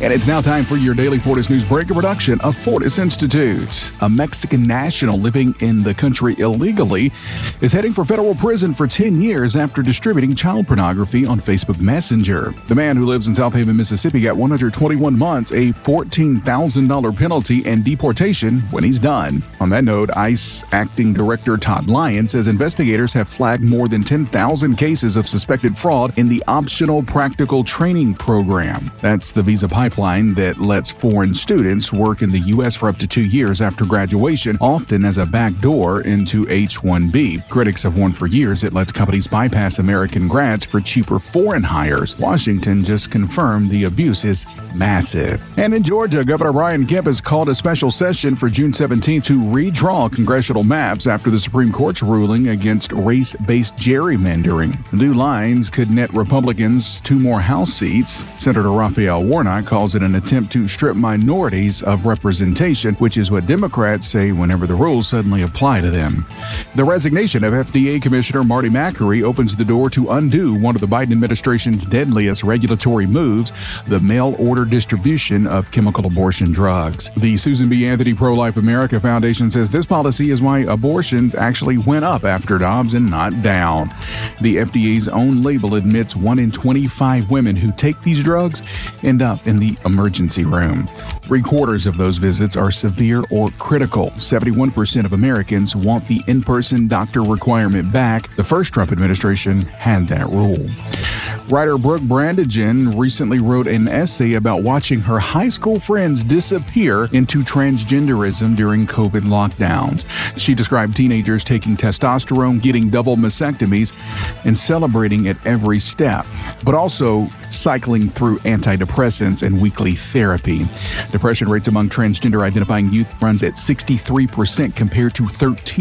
And it's now time for your daily Fortis News Break, a production of Fortis Institute. A Mexican national living in the country illegally is heading for federal prison for 10 years after distributing child pornography on Facebook Messenger. The man who lives in South Haven, Mississippi got 121 months, a $14,000 penalty, and deportation when he's done. On that note, ICE Acting Director Todd Lyon says investigators have flagged more than 10,000 cases of suspected fraud in the Optional Practical Training Program. That's the visa pipeline that lets foreign students work in the U.S. for up to 2 years after graduation, often as a backdoor into H-1B. Critics have warned for years it lets companies bypass American grads for cheaper foreign hires. Washington just confirmed the abuse is massive. And in Georgia, Governor Brian Kemp has called a special session for June 17 to redraw congressional maps after the Supreme Court's ruling against race-based gerrymandering. New lines could net Republicans 2 more House seats. Senator Raphael Warnock calls it an attempt to strip minorities of representation, which is what Democrats say whenever the rules suddenly apply to them. The resignation of FDA Commissioner Marty Makary opens the door to undo one of the Biden administration's deadliest regulatory moves, the mail-order distribution of chemical abortion drugs. The Susan B. Anthony Pro-Life America Foundation says this policy is why abortions actually went up after Dobbs and not down. The FDA's own label admits 1 in 25 women who take these drugs end up in the emergency room. 3/4 of those visits are severe or critical. 71% of Americans want the in-person doctor requirement back. The first Trump administration had that rule. Writer Brooke Brandigan recently wrote an essay about watching her high school friends disappear into transgenderism during COVID lockdowns. She described teenagers taking testosterone, getting double mastectomies, and celebrating at every step, but also cycling through antidepressants and weekly therapy. Depression rates among transgender identifying youth runs at 63% compared to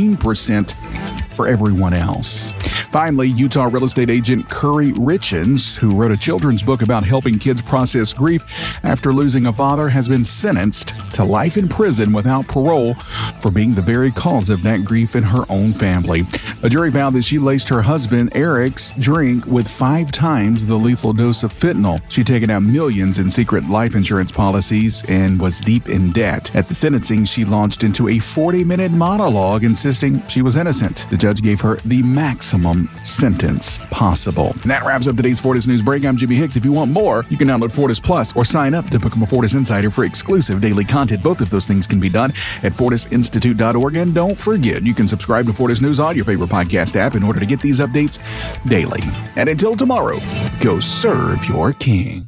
13% for everyone else. Finally, Utah real estate agent Curry Richens, who wrote a children's book about helping kids process grief after losing a father, has been sentenced to life in prison without parole for being the very cause of that grief in her own family. A jury found that she laced her husband Eric's drink with 5 times the lethal dose of fentanyl. She'd taken out millions in secret life insurance policies and was deep in debt. At the sentencing, she launched into a 40-minute monologue insisting she was innocent. The judge gave her the maximum sentence possible. And that wraps up today's Fortis News Break. I'm Jimmy Hicks. If you want more, you can download Fortis Plus or sign up to become a Fortis Insider for exclusive daily content. Both of those things can be done at fortisinstitute.org. And don't forget, you can subscribe to Fortis News on your favorite podcast app in order to get these updates daily. And until tomorrow, go serve your king.